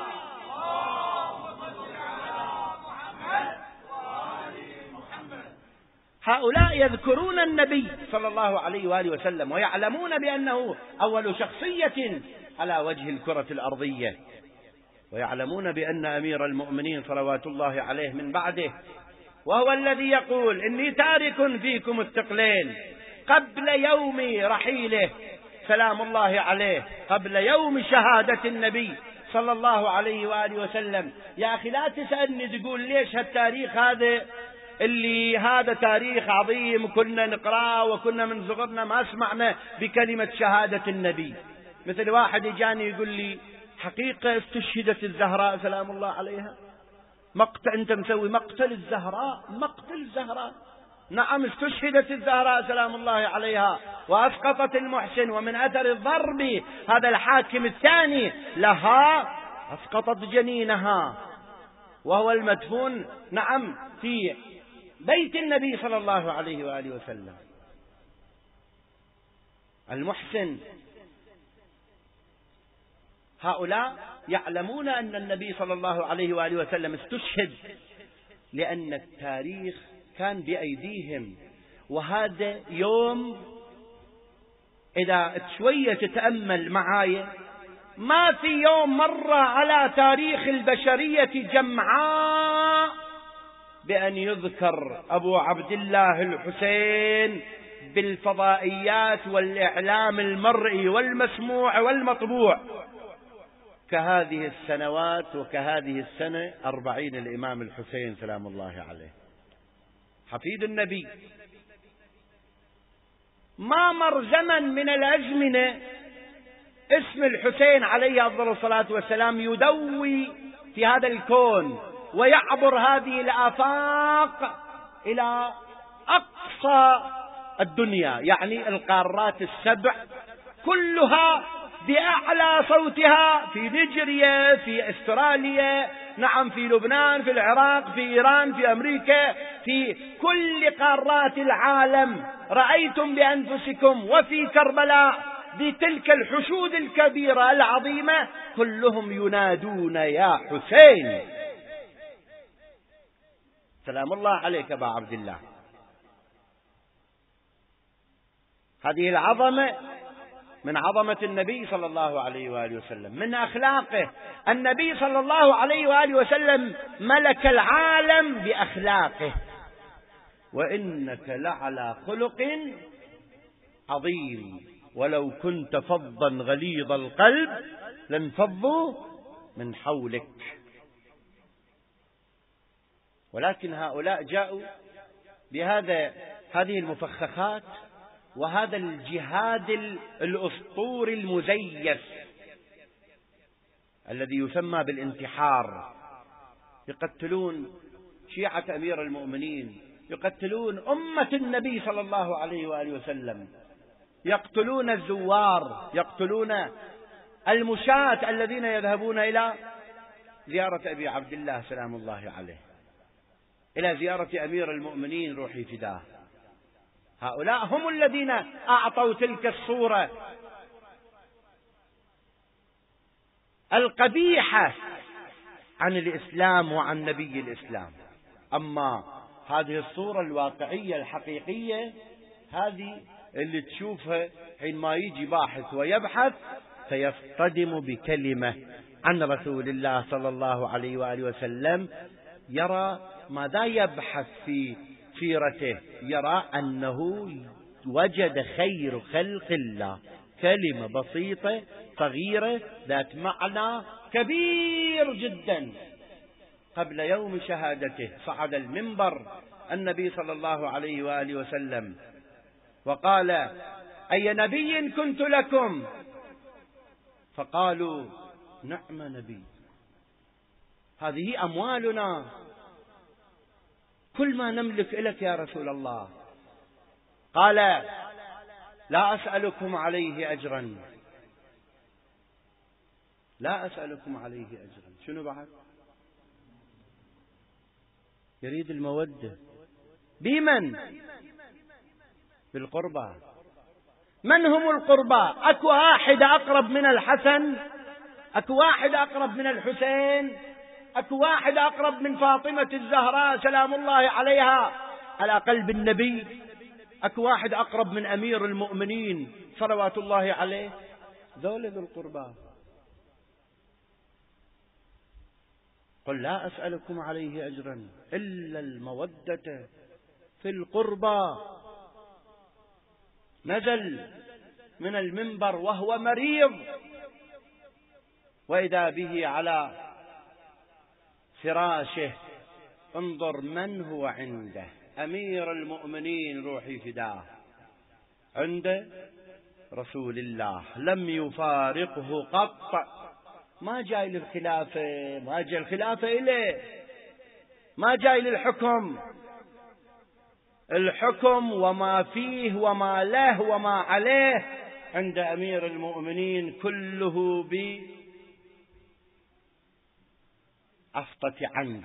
هؤلاء يذكرون النبي صلى الله عليه وآله وسلم ويعلمون بأنه أول شخصية على وجه الكرة الأرضية، ويعلمون بأن أمير المؤمنين صلوات الله عليه من بعده، وهو الذي يقول: إني تارك فيكم الثقلين قبل يوم رحيله سلام الله عليه، قبل يوم شهادة النبي صلى الله عليه وآله وسلم. يا أخي لا تسألني تقول ليش هالتاريخ هذا اللي هذا تاريخ عظيم كنا نقرأه وكنا من صغرنا ما سمعنا بكلمة شهادة النبي. مثل واحد يجاني يقول لي: حقيقة استشهدت الزهراء سلام الله عليها، مقتل، أنت مسوي مقتل الزهراء، مقتل الزهراء. نعم استشهدت الزهراء سلام الله عليها وأسقطت المحسن، ومن أثر الضرب هذا الحاكم الثاني لها أسقطت جنينها، وهو المدفون نعم في بيت النبي صلى الله عليه وآله وسلم. المحسن. هؤلاء يعلمون أن النبي صلى الله عليه وآله وسلم استشهد لأن التاريخ كان بأيديهم. وهذا يوم إذا شوية تتأمل معاي، ما في يوم مر على تاريخ البشرية جمعاء بأن يذكر أبو عبد الله الحسين بالفضائيات والإعلام المرئي والمسموع والمطبوع كهذه السنوات وكهذه السنة 40 الإمام الحسين سلام الله عليه حفيد النبي. ما مر زمن من الأزمنة اسم الحسين عليه أفضل الصلاة والسلام يدوي في هذا الكون ويعبر هذه الآفاق إلى أقصى الدنيا، يعني القارات السبع كلها بأعلى صوتها، في نيجيريا، في استراليا، نعم في لبنان، في العراق، في إيران، في أمريكا، في كل قارات العالم. رأيتم بأنفسكم وفي كربلاء بتلك الحشود الكبيرة العظيمة كلهم ينادون يا حسين سلام الله عليك أبا عبد الله. هذه العظمة من عظمة النبي صلى الله عليه وآله وسلم، من أخلاقه. النبي صلى الله عليه وآله وسلم ملك العالم بأخلاقه. وإنك لعلى خلق عظيم ولو كنت فظا غليظ القلب لانفضوا من حولك. ولكن هؤلاء جاءوا هذه المفخخات وهذا الجهاد الأسطوري المزيف الذي يسمى بالانتحار. يقتلون شيعة أمير المؤمنين، يقتلون أمة النبي صلى الله عليه وآله وسلم، يقتلون الزوار، يقتلون المشاة الذين يذهبون إلى زيارة أبي عبد الله سلام الله عليه، إلى زيارة أمير المؤمنين روحي فداه. هؤلاء هم الذين أعطوا تلك الصورة القبيحة عن الإسلام وعن نبي الإسلام. أما هذه الصورة الواقعية الحقيقية هذه اللي تشوفها حينما يجي باحث ويبحث فيصطدم بكلمة عن رسول الله صلى الله عليه وآله وسلم، يرى ماذا يبحث في سيرته، يرى أنه وجد خير خلق الله كلمة بسيطة صغيرة ذات معنى كبير جدا. قبل يوم شهادته صعد المنبر النبي صلى الله عليه وآله وسلم وقال: أي نبي كنت لكم؟ فقالوا: نعم نبي، هذه أموالنا، كل ما نملك لك يا رسول الله. قال: لا أسألكم عليه أجرا، لا أسألكم عليه أجرا. شنو بعد؟ يريد المودة. بمن؟ بالقربى. من هم القربى؟ أكو واحد أقرب من الحسن؟ أكو واحد أقرب من الحسين؟ أكو واحد أقرب من فاطمة الزهراء سلام الله عليها على قلب النبي؟ أكو واحد أقرب من أمير المؤمنين صلوات الله عليه؟ ذول ذو القربى. قل لا أسألكم عليه أجرا إلا المودة في القربى. نزل من المنبر وهو مريض، وإذا به على فراشه. انظر من هو عنده، أمير المؤمنين روحي فداه، عند رسول الله، لم يفارقه قط. ما جاي للخلافة، ما جاي الخلافة إليه، ما جاي للحكم. الحكم وما فيه وما له وما عليه عند أمير المؤمنين كله بأفطة عنه.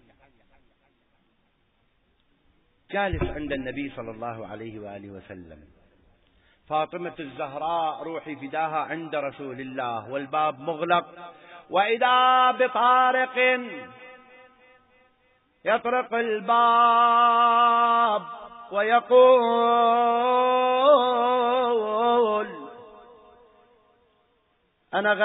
جالس عند النبي صلى الله عليه وآله وسلم، فاطمة الزهراء روحي فداها عند رسول الله، والباب مغلق، وإذا بطارق يطرق الباب ويقول: أنا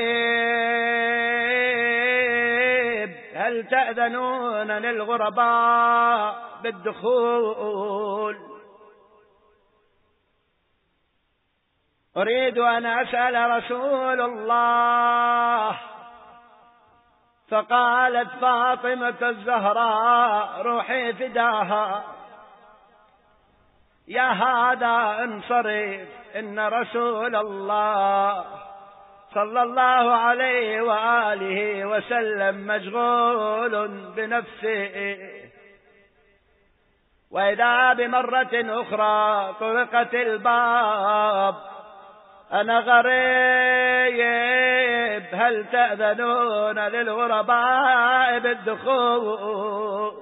غريب، هل تأذنون للغرباء بالدخول؟ أريد أن أسأل رسول الله. فقالت فاطمة الزهراء روحي فداها: يا هذا انصرف، إن رسول الله صلى الله عليه وآله وسلم مشغول بنفسه. وإذا بمرة أخرى طرقت الباب: أنا غريب، هل تأذنون للغرباء بالدخول؟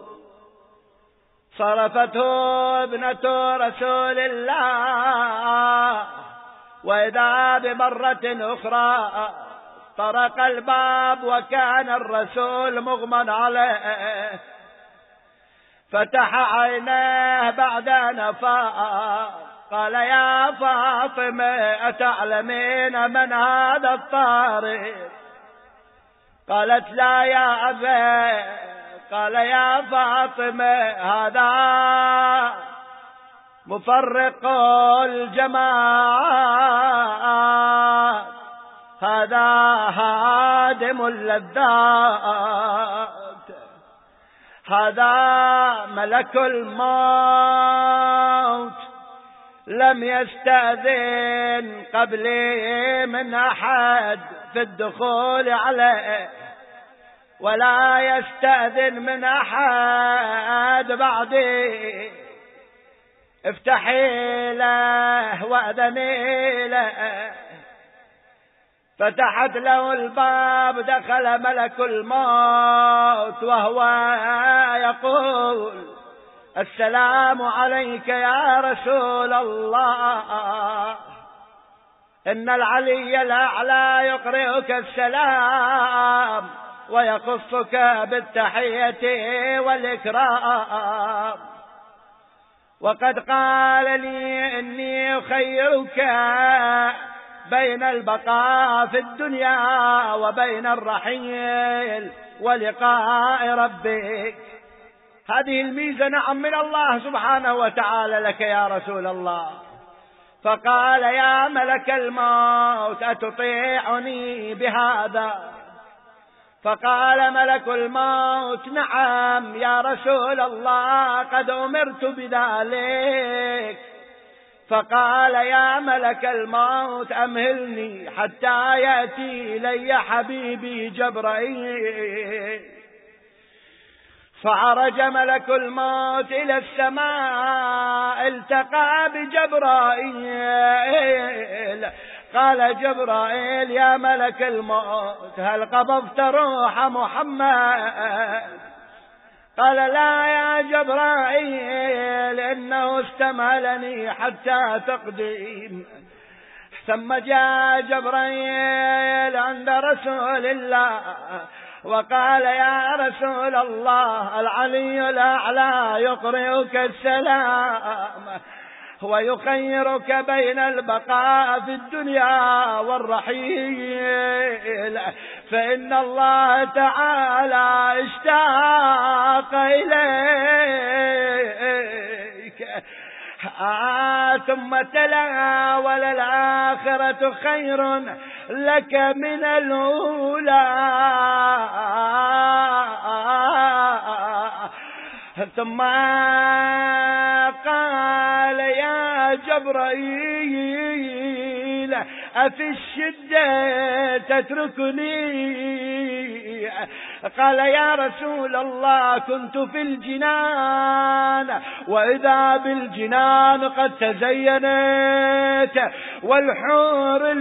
صرفته ابنة رسول الله، وإذا بمرة أخرى طرق الباب وكان الرسول مغمى عليه، فتح عينيه بعد نفاق، قال: يا فاطمة أتعلمين من هذا الطارق؟ قالت: لا يا أبي. قال: يا فاطمة هذا مفرق الجماعات، هذا هادم اللذات، هذا ملك الموت، لم يستأذن قبلي من أحد في الدخول عليه، ولا يستأذن من أحد بعدي. افتحي له وأذني له. فتحت له الباب، دخل ملك الموت وهو يقول: السلام عليك يا رسول الله، إن العلي الأعلى يقرئك السلام ويخصك بالتحية والإكرام، وقد قال لي إني أخيرك بين البقاء في الدنيا وبين الرحيل ولقاء ربك. هذه الميزة نعم من الله سبحانه وتعالى لك يا رسول الله. فقال يا ملك الموت أتطيعني بهذا؟ فقال ملك الموت نعم يا رسول الله قد أمرت بذلك. فقال يا ملك الموت أمهلني حتى يأتي إلي حبيبي جبرائيل. فعرج ملك الموت إلى السماء التقى بجبرائيل. قال جبرائيل يا ملك الموت هل قبضت روح محمد؟ قال لا يا جبرائيل إنه استمهلني حتى تقديم. ثم جاء جبرائيل عند رسول الله وقال يا رسول الله العلي الأعلى يقرئك السلام ويخيرك بين البقاء في الدنيا والرحيل، فإن الله تعالى اشتاق إليك. ثم تلا وللآخرة خير لك من الأولى. ثم قال يا جبرائيل أفي الشدة تتركني؟ قال يا رسول الله كنت في الجنان وإذا بالجنان قد تزينت والحور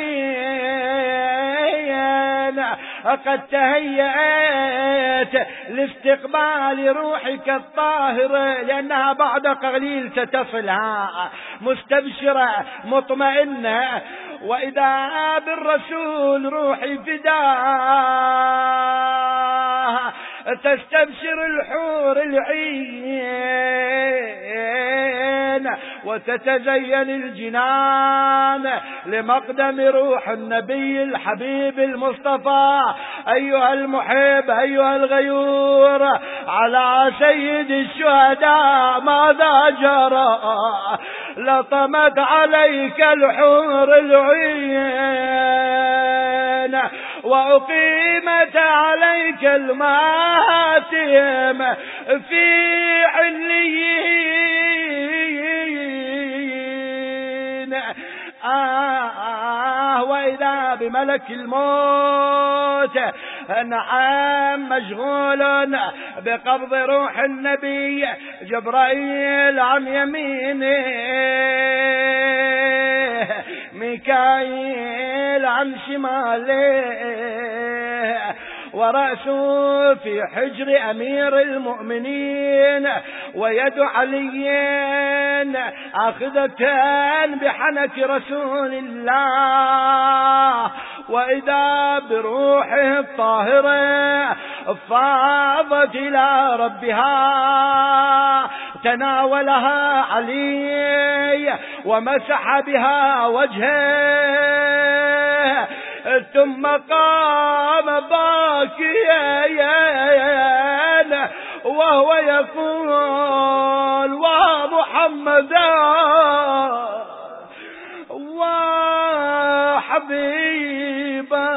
العين قد تهيأت لاستقبال روحك الطاهرة، لأنها بعد قليل ستصلها مستبشرة مطمئنة. وإذا بالرسول روحي فداه تستبشر الحور العين وتتزين الجنان لمقدم روح النبي الحبيب المصطفى. أيها المحب أيها الغيور على سيد الشهداء ماذا جرى؟ لطمت عليك الحور العين وأقيمت عليك الماتم في عليين. وإذا بملك الموت نعم مشغول بقبض روح النبي جبرائيل عن يمينه، ميكائيل عن شماله، ورأسه في حجر أمير المؤمنين، ويد علي آخذة بحنك رسول الله. وإذا بروحه الطاهرة فاضت إلى ربها تناولها علي ومسح بها وجهه، ثم قام باكيا وهو يقول ومحمدا وحبيبا.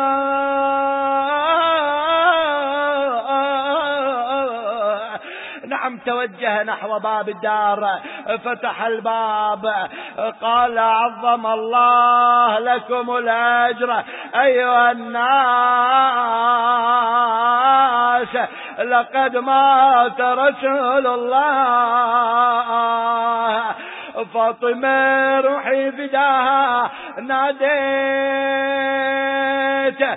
نعم توجه نحو باب الدار، فتح الباب، قال عظم الله لكم الأجر أيها الناس، لقد مات رسول الله. فاطمة روحي فداها ناديت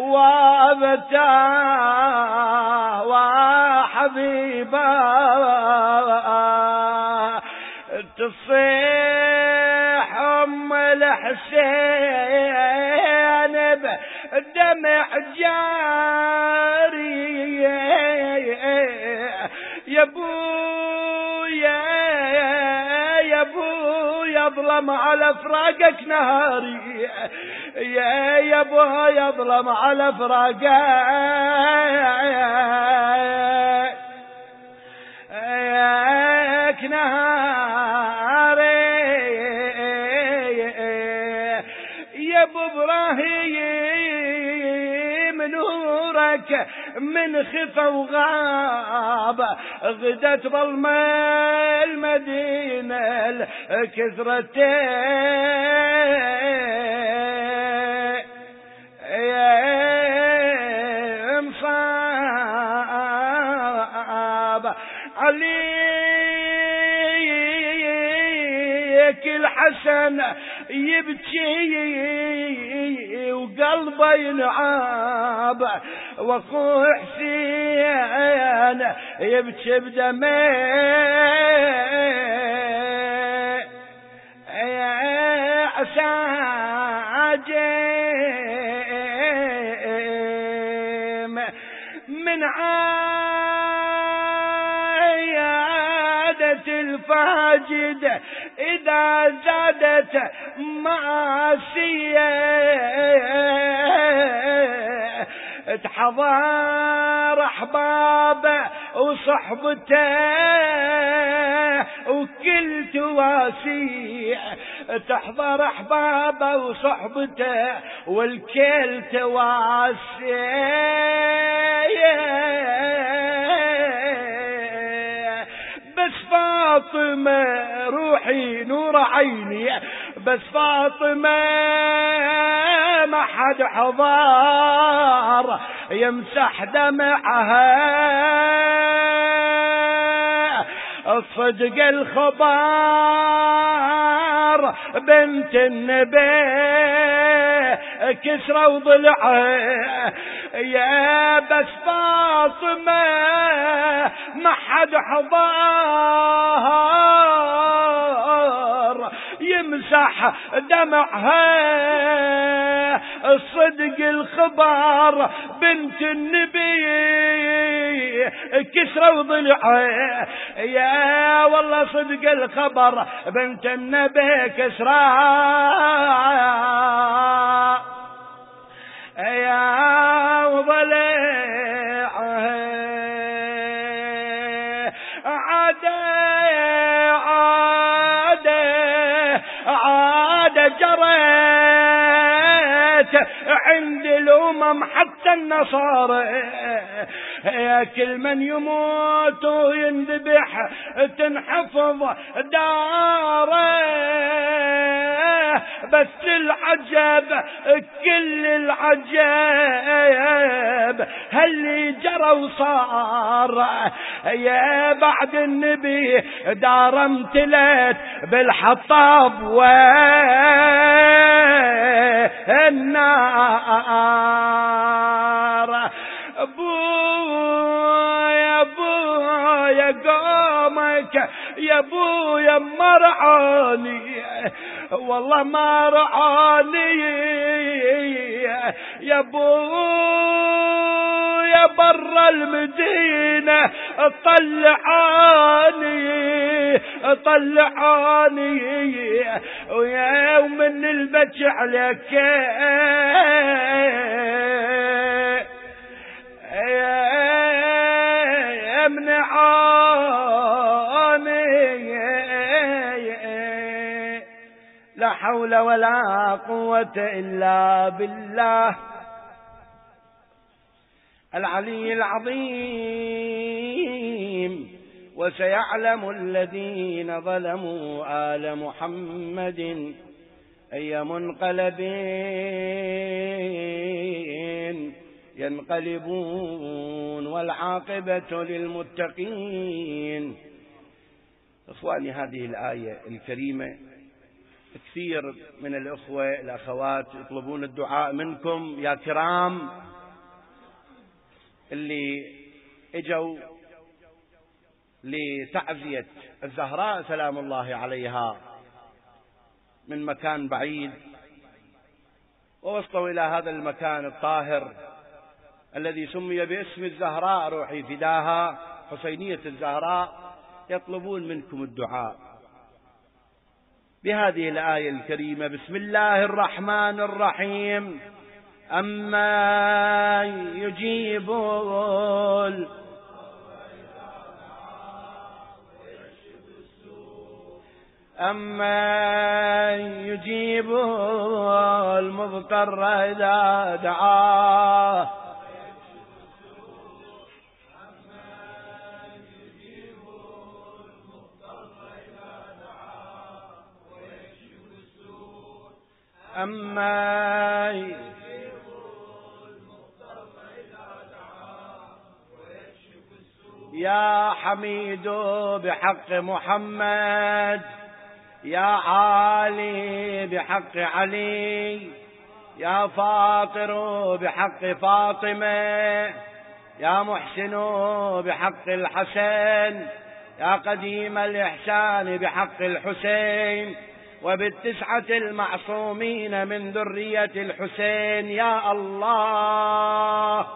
وابتاه وحبيبا، تصيح أم الحسين بدمع جاري يا ابويا اظلم على فراقك نهاري، يا ابويا اظلم على فراقك لك نهاري يا ابو ابراهيم نورك من خفى وغاب غدت ظلمة المدينة كثرتين يا مصاب عليك الحسن يبكي وقلبه ينعاب واخو حسين يبكي بدمه يا عساجم من عادة الفاجد إذا زادت معاصيه تحضر أحبابه وصحبته وكل تواسيه تحضر أحبابه وصحبته والكل تواسيه بس فاطمة روحي نور عيني بس فاطمة ما حد حضار يمسح دمعها الصدق الخبار بنت النبي كسرى وضلعها يا بس فاطمة ما حد حضار يمسح دمعها الصدق الخبر بنت النبي كسرى وضلعها يا والله صدق الخبر بنت النبي كسرى يا وضلعها عاد جريت عند الأمم حتى النصارى يا كل من يموت وينذبح تنحفظ داره بس العجب كل العجب هاللي جرى وصار يا بعد النبي دار امتلت بالحطاب والنار ابويا ابويا قومك يا ابويا مرعاني والله مرعاني يا ابويا برا المدينة طلعاني ويا ومن البكي عليك يا منعاني لا حول ولا قوة إلا بالله العلي العظيم وسيعلم الذين ظلموا آل محمد أي منقلب ينقلبون والعاقبة للمتقين. إخواني هذه الآية الكريمة كثير من الأخوة الأخوات يطلبون الدعاء منكم يا كرام اللي اجوا لتعزية الزهراء سلام الله عليها من مكان بعيد ووصلوا إلى هذا المكان الطاهر الذي سمي باسم الزهراء روحي فداها حسينية الزهراء يطلبون منكم الدعاء بهذه الآية الكريمة بسم الله الرحمن الرحيم أما يجيب أمن يجيب المضطر إذا دعاه أمن يا حميد بحق محمد، يا عالي بحق علي، يا فاطر بحق فاطمة، يا محسن بحق الحسن، يا قديم الإحسان بحق الحسين، وبالتسعة المعصومين من ذرية الحسين يا الله.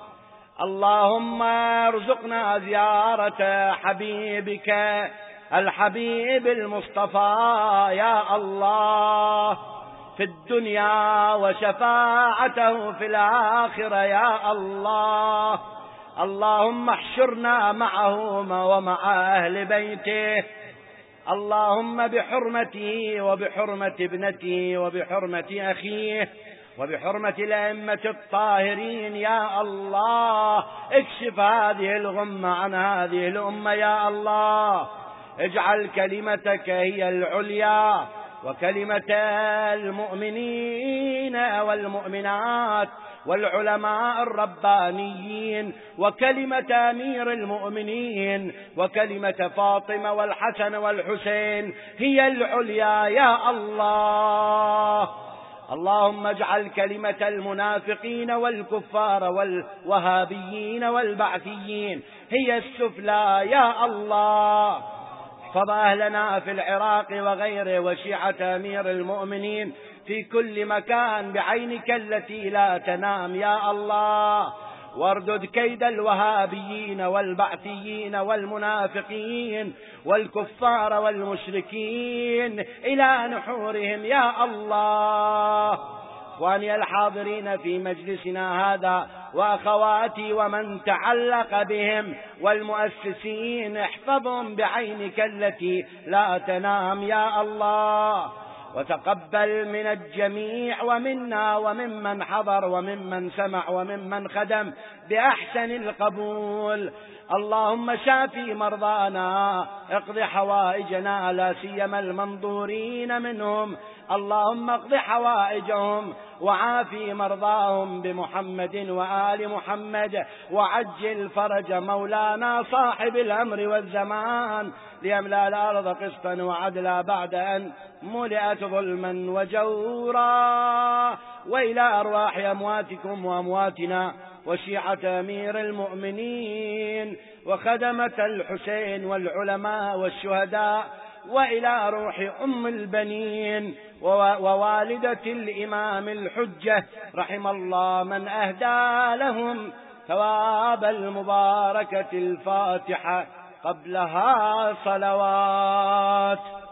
اللهم ارزقنا زيارة حبيبك الحبيب المصطفى يا الله في الدنيا، وشفاعته في الآخرة يا الله. اللهم احشرنا معه ومع أهل بيته، اللهم بحرمته وبحرمة ابنته وبحرمة أخيه وبحرمة الأئمة الطاهرين يا الله، اكشف هذه الغمة عن هذه الأمة يا الله. اجعل كلمتك هي العليا، وكلمة المؤمنين والمؤمنات والعلماء الربانيين، وكلمة أمير المؤمنين، وكلمة فاطمة والحسن والحسين هي العليا يا الله. اللهم اجعل كلمة المنافقين والكفار والوهابيين والبعثيين هي السفلى يا الله. احفظ أهلنا في العراق وغيره وشيعة أمير المؤمنين في كل مكان بعينك التي لا تنام يا الله، واردد كيد الوهابيين والبعثيين والمنافقين والكفار والمشركين إلى نحورهم يا الله. إخواني الحاضرين في مجلسنا هذا وأخواتي ومن تعلق بهم والمؤسسين، احفظهم بعينك التي لا تنام يا الله، وتقبل من الجميع ومنا وممن حضر وممن سمع وممن خدم بأحسن القبول. اللهم شافي مرضانا، اقض حوائجنا لا سيما المنظورين منهم، اللهم اقض حوائجهم وعافي مرضاهم بمحمد وآل محمد، وعجل فرج مولانا صاحب الأمر والزمان ليملأ الأرض قسطا وعدلا بعد أن ملئت ظلما وجورا. وإلى أرواح أمواتكم وأمواتنا وشيعة أمير المؤمنين وخدمة الحسين والعلماء والشهداء، وإلى روح أم البنين ووالدة الإمام الحجة، رحم الله من أهدى لهم ثواب المباركة الفاتحة قبلها صلوات.